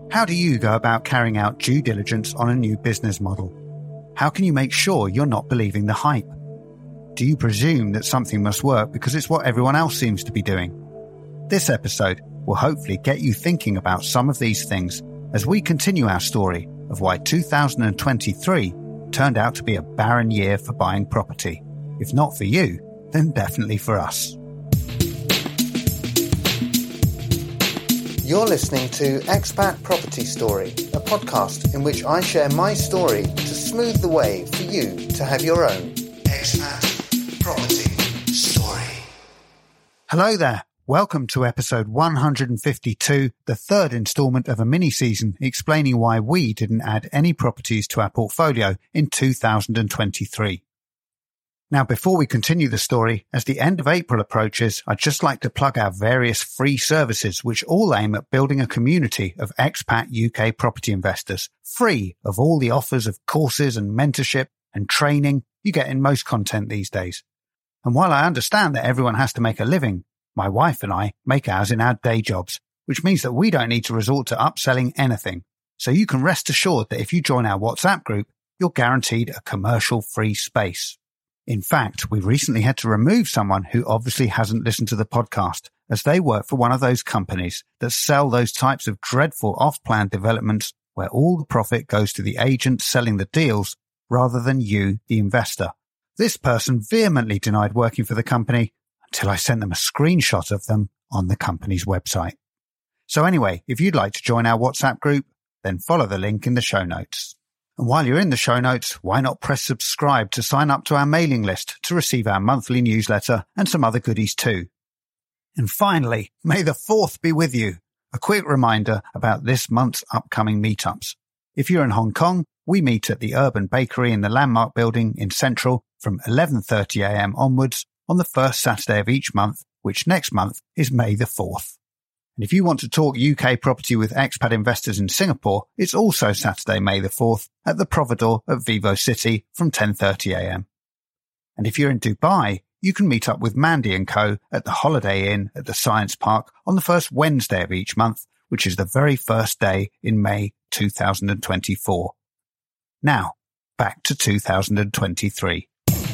How do you go about carrying out due diligence on a new business model? How can you make sure you're not believing the hype? Do you presume that something must work because it's what everyone else seems to be doing? This episode will hopefully get you thinking about some of these things as we continue our story of why 2023 turned out to be a barren year for buying property. If not for you, then definitely for us. You're listening to Expat Property Story, a podcast in which I share my story to smooth the way for you to have your own Expat Property Story. Hello there. Welcome to episode 152, the third instalment of a mini-season explaining why we didn't add any properties to our portfolio in 2023. Now, before we continue the story, as the end of April approaches, I'd just like to plug our various free services which all aim at building a community of expat UK property investors, free of all the offers of courses and mentorship and training you get in most content these days. And while I understand that everyone has to make a living, my wife and I make ours in our day jobs, which means that we don't need to resort to upselling anything. So you can rest assured that if you join our WhatsApp group, you're guaranteed a commercial-free space. In fact, we recently had to remove someone who obviously hasn't listened to the podcast, as they work for one of those companies that sell those types of dreadful off-plan developments where all the profit goes to the agent selling the deals rather than you, the investor. This person vehemently denied working for the company until I sent them a screenshot of them on the company's website. So anyway, if you'd like to join our WhatsApp group, then follow the link in the show notes. And while you're in the show notes, why not press subscribe to sign up to our mailing list to receive our monthly newsletter and some other goodies too. And finally, may the 4th be with you. A quick reminder about this month's upcoming meetups. If you're in Hong Kong, we meet at the Urban Bakery in the Landmark Building in Central from 11:30am onwards on the first Saturday of each month, which next month is May the 4th. And if you want to talk UK property with expat investors in Singapore, it's also Saturday, May the 4th at the Providore at Vivo City from 10:30am. And if you're in Dubai, you can meet up with Mandy & Co. at the Holiday Inn at the Science Park on the first Wednesday of each month, which is the very first day in May 2024. Now, back to 2023.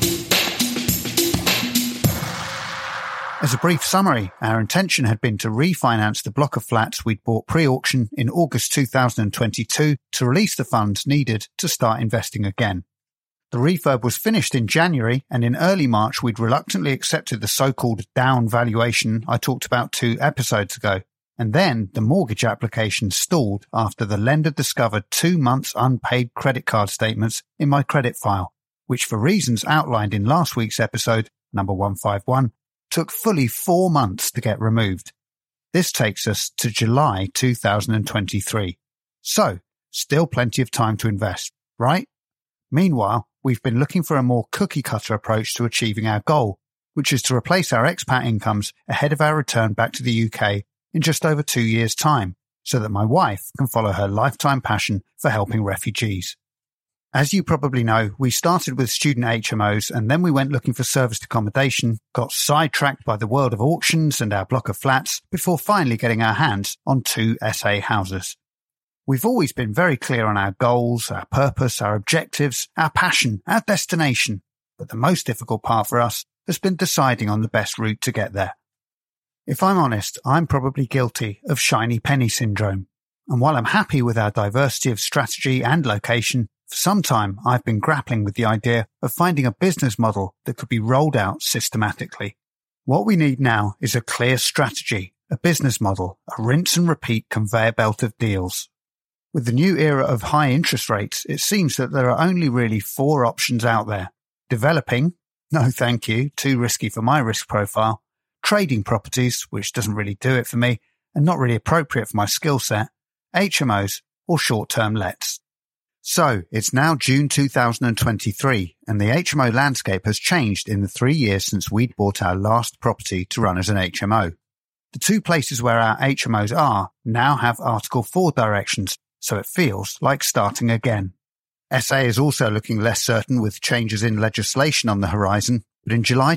As a brief summary, our intention had been to refinance the block of flats we'd bought pre-auction in August 2022 to release the funds needed to start investing again. The refurb was finished in January, and in early March we'd reluctantly accepted the so-called down valuation I talked about 2 episodes ago. And then the mortgage application stalled after the lender discovered 2 months unpaid credit card statements in my credit file, which for reasons outlined in last week's episode, number 151, took fully 4 months to get removed. This takes us to July 2023. So, still plenty of time to invest, right? Meanwhile, we've been looking for a more cookie-cutter approach to achieving our goal, which is to replace our expat incomes ahead of our return back to the UK in just over 2 years' time, so that my wife can follow her lifetime passion for helping refugees. As you probably know, we started with student HMOs and then we went looking for serviced accommodation, got sidetracked by the world of auctions and our block of flats before finally getting our hands on 2 SA houses. We've always been very clear on our goals, our purpose, our objectives, our passion, our destination, but the most difficult part for us has been deciding on the best route to get there. If I'm honest, I'm probably guilty of shiny penny syndrome. And while I'm happy with our diversity of strategy and location, for some time I've been grappling with the idea of finding a business model that could be rolled out systematically. What we need now is a clear strategy, a business model, a rinse and repeat conveyor belt of deals. With the new era of high interest rates, it seems that there are only really 4 options out there. Developing, no thank you, too risky for my risk profile. Trading properties, which doesn't really do it for me and not really appropriate for my skill set. HMOs or short-term lets. So, it's now June 2023 and the HMO landscape has changed in the 3 years since we'd bought our last property to run as an HMO. The 2 places where our HMOs are now have Article 4 directions, so it feels like starting again. SA is also looking less certain with changes in legislation on the horizon, but in July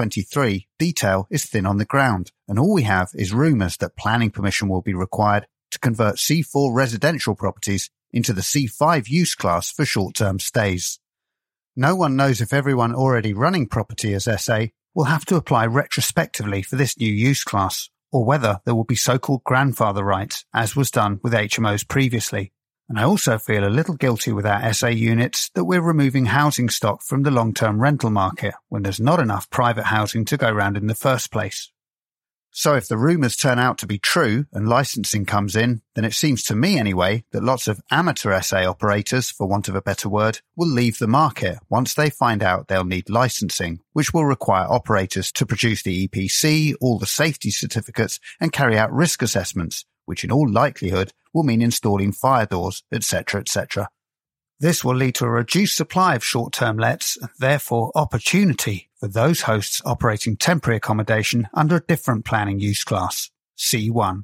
2023, detail is thin on the ground, and all we have is rumours that planning permission will be required to convert C4 residential properties into the C5 use class for short-term stays. No one knows if everyone already running property as SA will have to apply retrospectively for this new use class, or whether there will be so-called grandfather rights, as was done with HMOs previously. And I also feel a little guilty with our SA units that we're removing housing stock from the long-term rental market when there's not enough private housing to go round in the first place. So if the rumours turn out to be true and licensing comes in, then it seems to me anyway that lots of amateur SA operators, for want of a better word, will leave the market once they find out they'll need licensing, which will require operators to produce the EPC, all the safety certificates and carry out risk assessments, which in all likelihood will mean installing fire doors, etc., etc. This will lead to a reduced supply of short-term lets and therefore opportunity for those hosts operating temporary accommodation under a different planning use class, C1.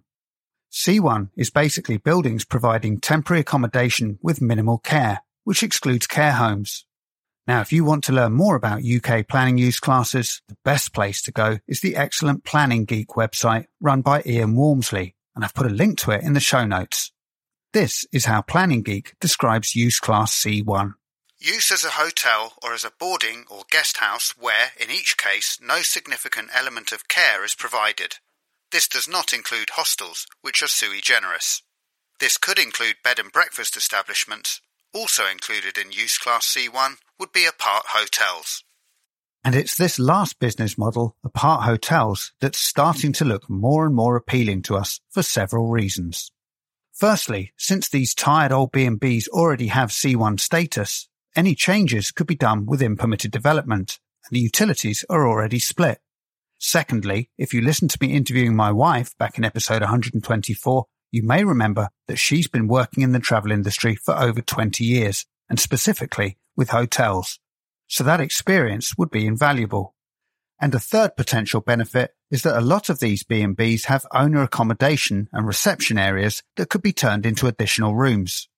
C1 is basically buildings providing temporary accommodation with minimal care, which excludes care homes. Now, if you want to learn more about UK planning use classes, the best place to go is the excellent Planning Geek website run by Ian Walmsley, and I've put a link to it in the show notes. This is how Planning Geek describes use class C1. Use as a hotel or as a boarding or guest house where, in each case, no significant element of care is provided. This does not include hostels, which are sui generis. This could include bed and breakfast establishments. Also included in use class C1 would be apart hotels. And it's this last business model, apart hotels, that's starting to look more and more appealing to us for several reasons. Firstly, since these tired old B&Bs already have C1 status, any changes could be done within permitted development, and the utilities are already split. Secondly, if you listened to me interviewing my wife back in episode 124, you may remember that she's been working in the travel industry for over 20 years, and specifically with hotels. So that experience would be invaluable. And a third potential benefit is that a lot of these B&Bs have owner accommodation and reception areas that could be turned into additional rooms.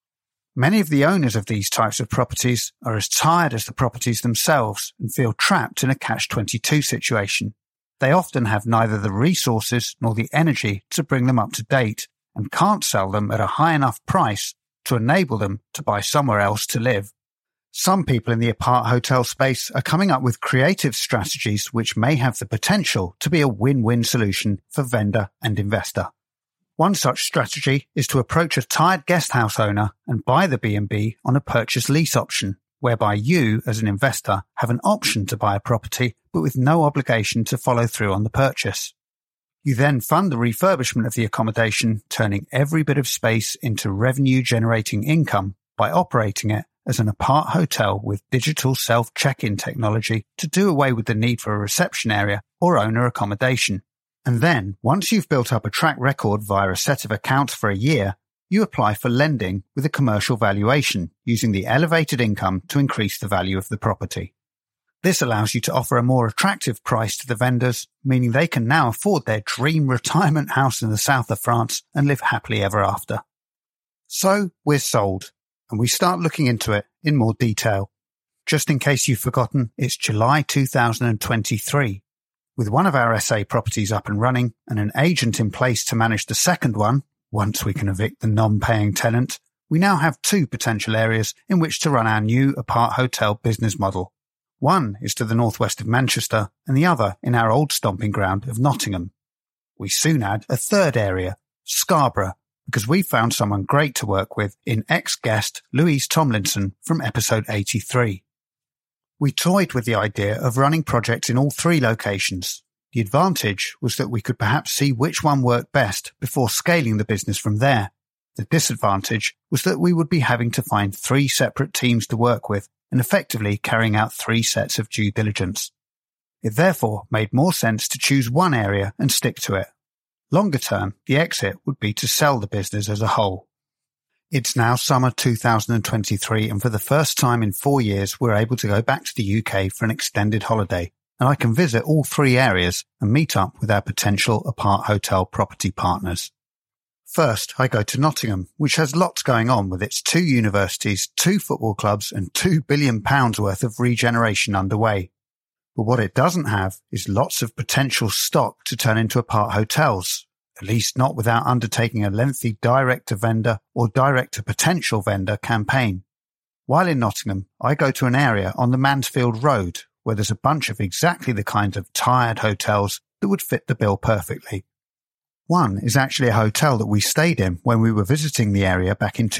Many of the owners of these types of properties are as tired as the properties themselves and feel trapped in a catch-22 situation. They often have neither the resources nor the energy to bring them up to date and can't sell them at a high enough price to enable them to buy somewhere else to live. Some people in the apart hotel space are coming up with creative strategies which may have the potential to be a win-win solution for vendor and investor. One such strategy is to approach a tired guesthouse owner and buy the B&B on a purchase lease option, whereby you, as an investor, have an option to buy a property but with no obligation to follow through on the purchase. You then fund the refurbishment of the accommodation, turning every bit of space into revenue-generating income by operating it as an apart hotel with digital self-check-in technology to do away with the need for a reception area or owner accommodation. And then, once you've built up a track record via a set of accounts for a year, you apply for lending with a commercial valuation using the elevated income to increase the value of the property. This allows you to offer a more attractive price to the vendors, meaning they can now afford their dream retirement house in the south of France and live happily ever after. So, we're sold, and we start looking into it in more detail. Just in case you've forgotten, it's July 2023. With one of our SA properties up and running and an agent in place to manage the second one, once we can evict the non-paying tenant, we now have two potential areas in which to run our new apart hotel business model. One is to the northwest of Manchester and the other in our old stomping ground of Nottingham. We soon add a third area, Scarborough, because we found someone great to work with in ex-guest Louise Tomlinson from episode 83. We toyed with the idea of running projects in all three locations. The advantage was that we could perhaps see which one worked best before scaling the business from there. The disadvantage was that we would be having to find three separate teams to work with and effectively carrying out three sets of due diligence. It therefore made more sense to choose one area and stick to it. Longer term, the exit would be to sell the business as a whole. It's now summer 2023, and for the first time in 4 years, we're able to go back to the UK for an extended holiday, and I can visit all three areas and meet up with our potential apart hotel property partners. First, I go to Nottingham, which has lots going on with its 2 universities, 2 football clubs, and £2 billion worth of regeneration underway. But what it doesn't have is lots of potential stock to turn into apart hotels, at least not without undertaking a lengthy direct-to-vendor or direct-to-potential vendor campaign. While in Nottingham, I go to an area on the Mansfield Road where there's a bunch of exactly the kind of tired hotels that would fit the bill perfectly. One is actually a hotel that we stayed in when we were visiting the area back in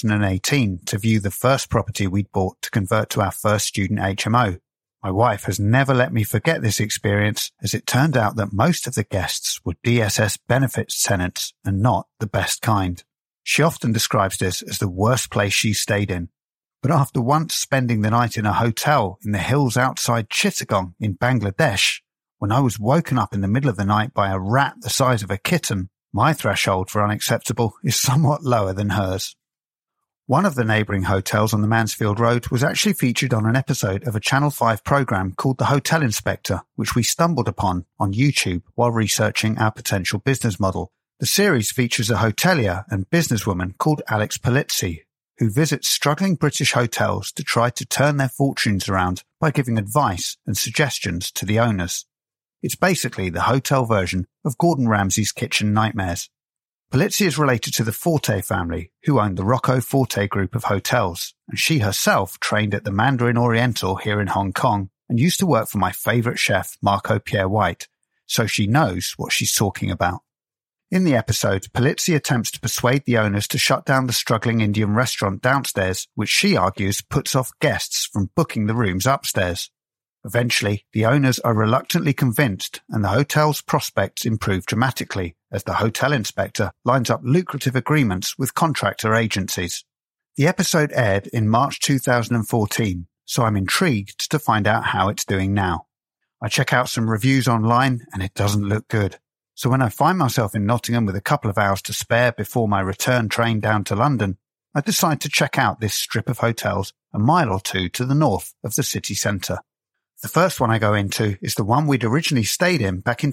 2018 to view the first property we'd bought to convert to our first student HMO. My wife has never let me forget this experience, as it turned out that most of the guests were DSS benefits tenants and not the best kind. She often describes this as the worst place she stayed in. But after once spending the night in a hotel in the hills outside Chittagong in Bangladesh, when I was woken up in the middle of the night by a rat the size of a kitten, my threshold for unacceptable is somewhat lower than hers. One of the neighbouring hotels on the Mansfield Road was actually featured on an episode of a Channel 5 programme called The Hotel Inspector, which we stumbled upon on YouTube while researching our potential business model. The series features a hotelier and businesswoman called Alex Polizzi, who visits struggling British hotels to try to turn their fortunes around by giving advice and suggestions to the owners. It's basically the hotel version of Gordon Ramsay's kitchen nightmares. Polizzi is related to the Forte family, who owned the Rocco Forte group of hotels, and she herself trained at the Mandarin Oriental here in Hong Kong and used to work for my favourite chef, Marco Pierre White, so she knows what she's talking about. In the episode, Polizzi attempts to persuade the owners to shut down the struggling Indian restaurant downstairs, which she argues puts off guests from booking the rooms upstairs. Eventually, the owners are reluctantly convinced and the hotel's prospects improve dramatically as the hotel inspector lines up lucrative agreements with contractor agencies. The episode aired in March 2014, so I'm intrigued to find out how it's doing now. I check out some reviews online and it doesn't look good. So when I find myself in Nottingham with a couple of hours to spare before my return train down to London, I decide to check out this strip of hotels a mile or two to the north of the city centre. The first one I go into is the one we'd originally stayed in back in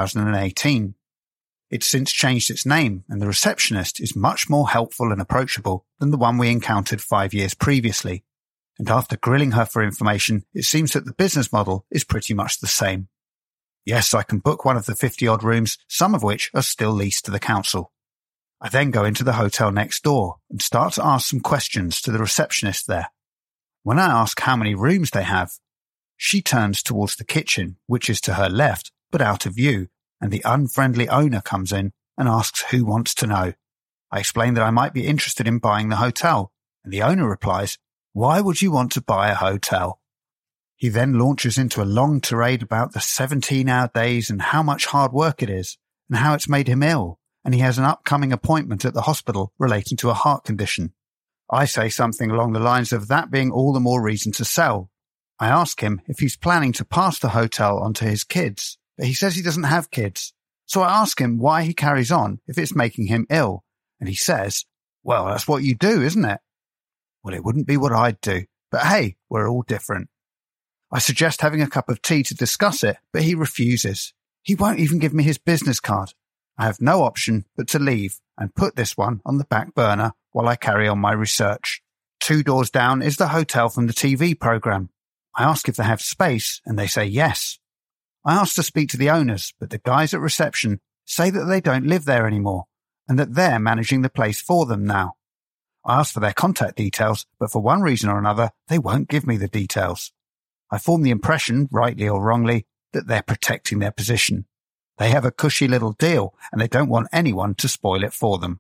2018. It's since changed its name, and the receptionist is much more helpful and approachable than the one we encountered 5 years previously. And after grilling her for information, it seems that the business model is pretty much the same. Yes, I can book one of the 50-odd rooms, some of which are still leased to the council. I then go into the hotel next door and start to ask some questions to the receptionist there. When I ask how many rooms they have, she turns towards the kitchen, which is to her left, but out of view, and the unfriendly owner comes in and asks who wants to know. I explain that I might be interested in buying the hotel, and the owner replies, "Why would you want to buy a hotel?" He then launches into a long tirade about the 17-hour days and how much hard work it is, and how it's made him ill, and he has an upcoming appointment at the hospital relating to a heart condition. I say something along the lines of that being all the more reason to sell. I ask him if he's planning to pass the hotel on to his kids, but he says he doesn't have kids. So I ask him why he carries on if it's making him ill, and he says, "Well, that's what you do, isn't it?" Well, it wouldn't be what I'd do, but hey, we're all different. I suggest having a cup of tea to discuss it, but he refuses. He won't even give me his business card. I have no option but to leave and put this one on the back burner while I carry on my research. 2 doors down is the hotel from the TV programme. I ask if they have space, and they say yes. I ask to speak to the owners, but the guys at reception say that they don't live there anymore, and that they're managing the place for them now. I ask for their contact details, but for one reason or another, they won't give me the details. I form the impression, rightly or wrongly, that they're protecting their position. They have a cushy little deal, and they don't want anyone to spoil it for them.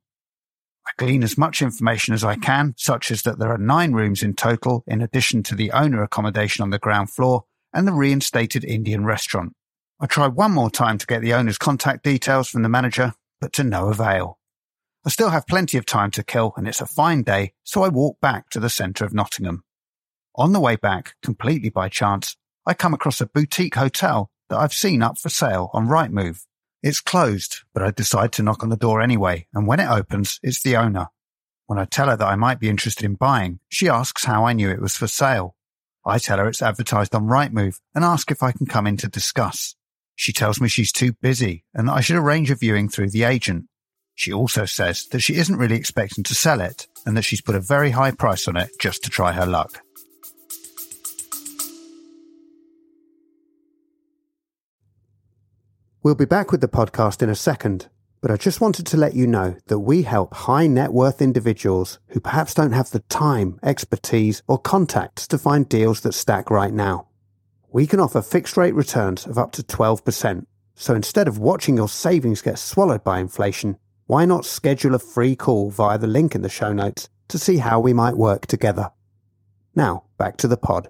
I glean as much information as I can, such as that there are 9 rooms in total, in addition to the owner accommodation on the ground floor and the reinstated Indian restaurant. I try one more time to get the owner's contact details from the manager, but to no avail. I still have plenty of time to kill, and it's a fine day, so I walk back to the centre of Nottingham. On the way back, completely by chance, I come across a boutique hotel that I've seen up for sale on Rightmove. It's closed, but I decide to knock on the door anyway, and when it opens, it's the owner. When I tell her that I might be interested in buying, she asks how I knew it was for sale. I tell her it's advertised on Rightmove and ask if I can come in to discuss. She tells me she's too busy and that I should arrange a viewing through the agent. She also says that she isn't really expecting to sell it and that she's put a very high price on it just to try her luck. We'll be back with the podcast in a second, But I just wanted to let you know that we help high net worth individuals who perhaps don't have the time, expertise, or contacts to find deals that stack right now. We can offer fixed rate returns of up to 12%. So instead of watching your savings get swallowed by inflation, why not schedule a free call via the link in the show notes to see how we might work together? Now, back to the pod.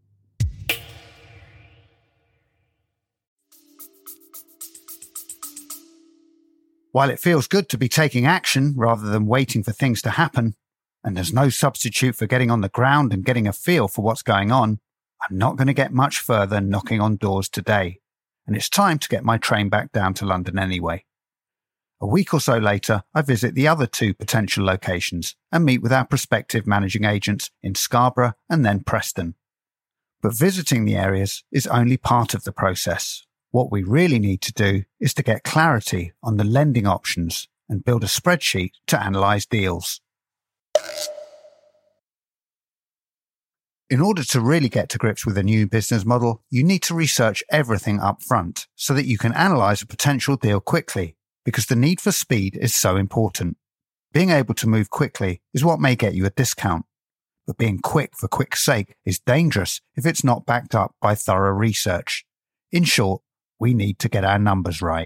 While it feels good to be taking action rather than waiting for things to happen, and there's no substitute for getting on the ground and getting a feel for what's going on, I'm not going to get much further knocking on doors today, and it's time to get my train back down to London anyway. A week or so later, I visit the other 2 potential locations and meet with our prospective managing agents in Scarborough and then Preston. But visiting the areas is only part of the process. What we really need to do is to get clarity on the lending options and build a spreadsheet to analyse deals. In order to really get to grips with a new business model, you need to research everything up front so that you can analyse a potential deal quickly, because the need for speed is so important. Being able to move quickly is what may get you a discount, but being quick for quick's sake is dangerous if it's not backed up by thorough research. In short, we need to get our numbers right.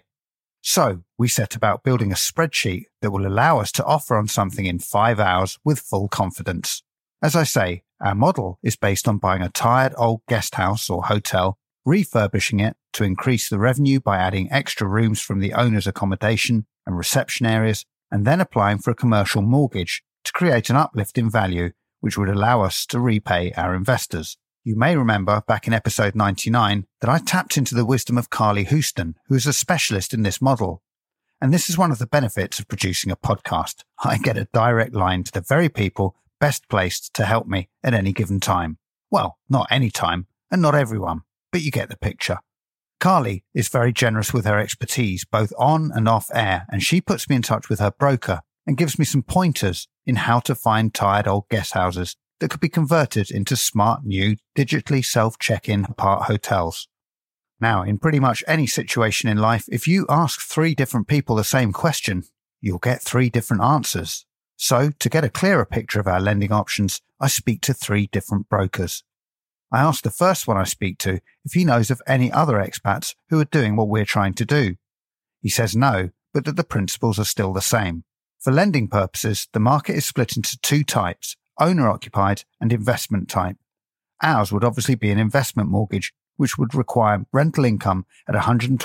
So we set about building a spreadsheet that will allow us to offer on something in 5 hours with full confidence. As I say, our model is based on buying a tired old guest house or hotel, refurbishing it to increase the revenue by adding extra rooms from the owner's accommodation and reception areas, and then applying for a commercial mortgage to create an uplift in value which would allow us to repay our investors. You may remember back in episode 99 that I tapped into the wisdom of Carly Houston, who is a specialist in this model. And this is one of the benefits of producing a podcast. I get a direct line to the very people best placed to help me at any given time. Well, not any time, and not everyone, but you get the picture. Carly is very generous with her expertise, both on and off air, and she puts me in touch with her broker and gives me some pointers in how to find tired old guest houses that could be converted into smart new digitally self-check-in apart hotels. Now, in pretty much any situation in life, if you ask 3 different people the same question, you'll get 3 different answers. So, to get a clearer picture of our lending options, I speak to 3 different brokers. I ask the first one I speak to if he knows of any other expats who are doing what we're trying to do. He says no, but that the principles are still the same. For lending purposes, the market is split into 2 types, owner-occupied and investment type. Ours would obviously be an investment mortgage, which would require rental income at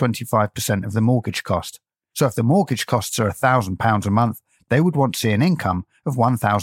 125% of the mortgage cost. So if the mortgage costs are £1,000 a month, they would want to see an income of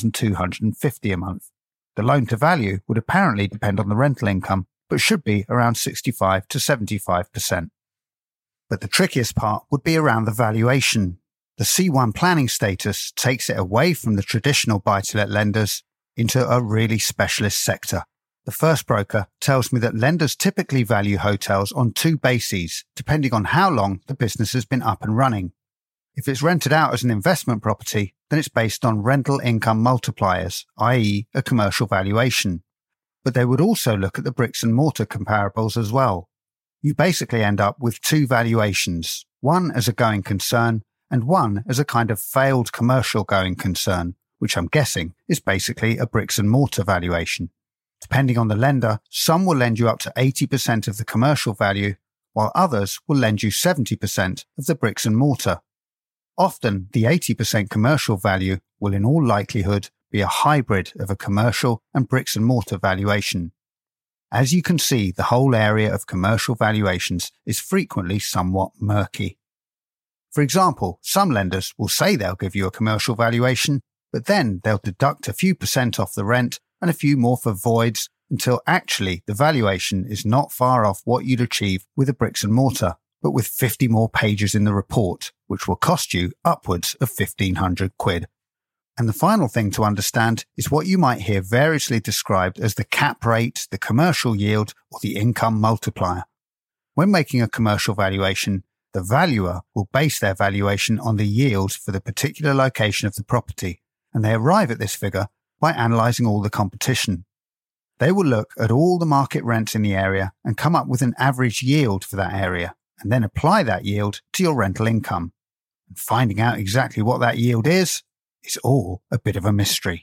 £1,250 a month. The loan-to-value would apparently depend on the rental income, but should be around 65 to 75%. But the trickiest part would be around the valuation. The C1 planning status takes it away from the traditional buy-to-let lenders into a really specialist sector. The first broker tells me that lenders typically value hotels on 2 bases, depending on how long the business has been up and running. If it's rented out as an investment property, then it's based on rental income multipliers, i.e. a commercial valuation. But they would also look at the bricks and mortar comparables as well. You basically end up with 2 valuations, one as a going concern and one as a kind of failed commercial going concern, which I'm guessing is basically a bricks and mortar valuation. Depending on the lender, some will lend you up to 80% of the commercial value, while others will lend you 70% of the bricks and mortar. Often, the 80% commercial value will in all likelihood be a hybrid of a commercial and bricks and mortar valuation. As you can see, the whole area of commercial valuations is frequently somewhat murky. For example, some lenders will say they'll give you a commercial valuation, but then they'll deduct a few % off the rent and a few more for voids until actually the valuation is not far off what you'd achieve with a bricks and mortar, but with 50 more pages in the report, which will cost you upwards of £1,500. And the final thing to understand is what you might hear variously described as the cap rate, the commercial yield, or the income multiplier. When making a commercial valuation, the valuer will base their valuation on the yield for the particular location of the property, and they arrive at this figure by analysing all the competition. They will look at all the market rents in the area and come up with an average yield for that area, and then apply that yield to your rental income. And finding out exactly what that yield is all a bit of a mystery.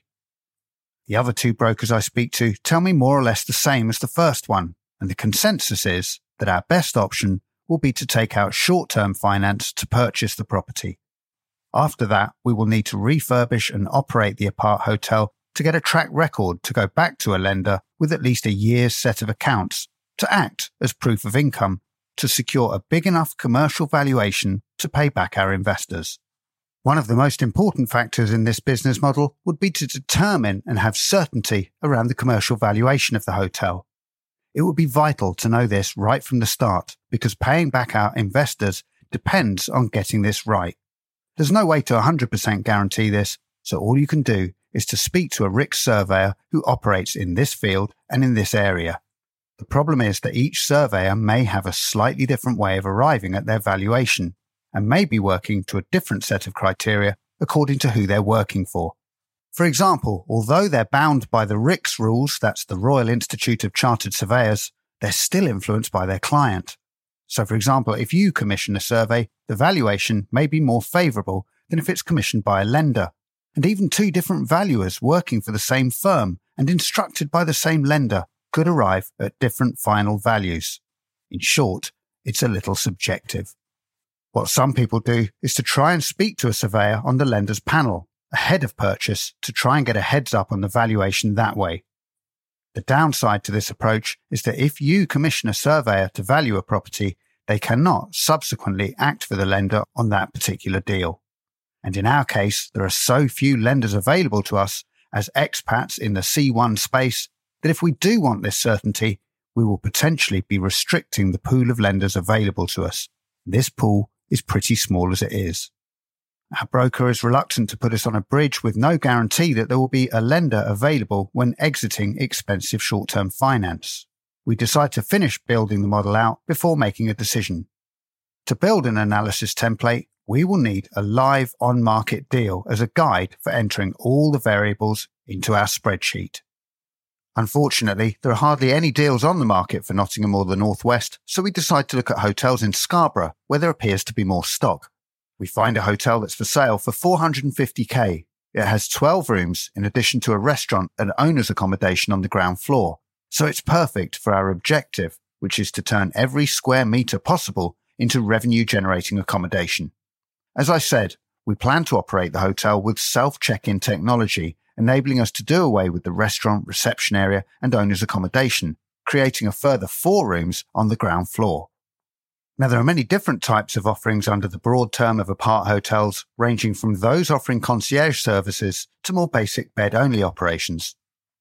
The other two brokers I speak to tell me more or less the same as the first one, and the consensus is that our best option will be to take out short-term finance to purchase the property. After that, we will need to refurbish and operate the apart hotel to get a track record to go back to a lender with at least a year's set of accounts to act as proof of income to secure a big enough commercial valuation to pay back our investors. One of the most important factors in this business model would be to determine and have certainty around the commercial valuation of the hotel. It would be vital to know this right from the start because paying back our investors depends on getting this right. There's no way to 100% guarantee this, so all you can do is to speak to a RICS surveyor who operates in this field and in this area. The problem is that each surveyor may have a slightly different way of arriving at their valuation and may be working to a different set of criteria according to who they're working for. For example, although they're bound by the RICS rules, that's the Royal Institute of Chartered Surveyors, they're still influenced by their client. So for example, if you commission a survey, the valuation may be more favourable than if it's commissioned by a lender. And even two different valuers working for the same firm and instructed by the same lender could arrive at different final values. In short, it's a little subjective. What some people do is to try and speak to a surveyor on the lender's panel ahead of purchase to try and get a heads up on the valuation that way. The downside to this approach is that if you commission a surveyor to value a property, they cannot subsequently act for the lender on that particular deal. And in our case, there are so few lenders available to us as expats in the C1 space that if we do want this certainty, we will potentially be restricting the pool of lenders available to us. This pool is pretty small as it is. Our broker is reluctant to put us on a bridge with no guarantee that there will be a lender available when exiting expensive short-term finance. We decide to finish building the model out before making a decision. To build an analysis template, we will need a live on-market deal as a guide for entering all the variables into our spreadsheet. Unfortunately, there are hardly any deals on the market for Nottingham or the North West, so we decide to look at hotels in Scarborough, where there appears to be more stock. We find a hotel that's for sale for $450,000. It has 12 rooms in addition to a restaurant and owner's accommodation on the ground floor, so it's perfect for our objective, which is to turn every square metre possible into revenue-generating accommodation. As I said, we plan to operate the hotel with self-check-in technology, enabling us to do away with the restaurant, reception area and owner's accommodation, creating a further 4 rooms on the ground floor. Now, there are many different types of offerings under the broad term of apart hotels, ranging from those offering concierge services to more basic bed-only operations.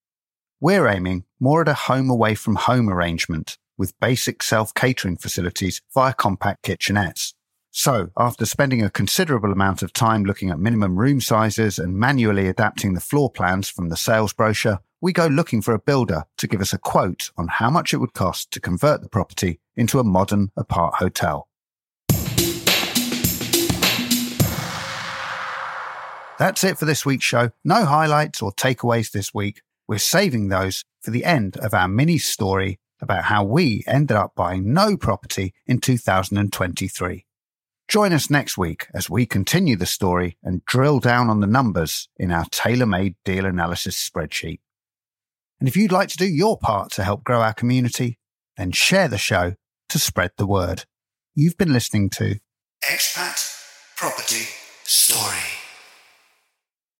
We're aiming more at a home-away-from-home arrangement with basic self-catering facilities via compact kitchenettes. So, after spending a considerable amount of time looking at minimum room sizes and manually adapting the floor plans from the sales brochure, we go looking for a builder to give us a quote on how much it would cost to convert the property into a modern apart hotel. That's it for this week's show. No highlights or takeaways this week. We're saving those for the end of our mini story about how we ended up buying no property in 2023. Join us next week as we continue the story and drill down on the numbers in our tailor-made deal analysis spreadsheet. And if you'd like to do your part to help grow our community, then share the show to spread the word. You've been listening to Expat Property Story.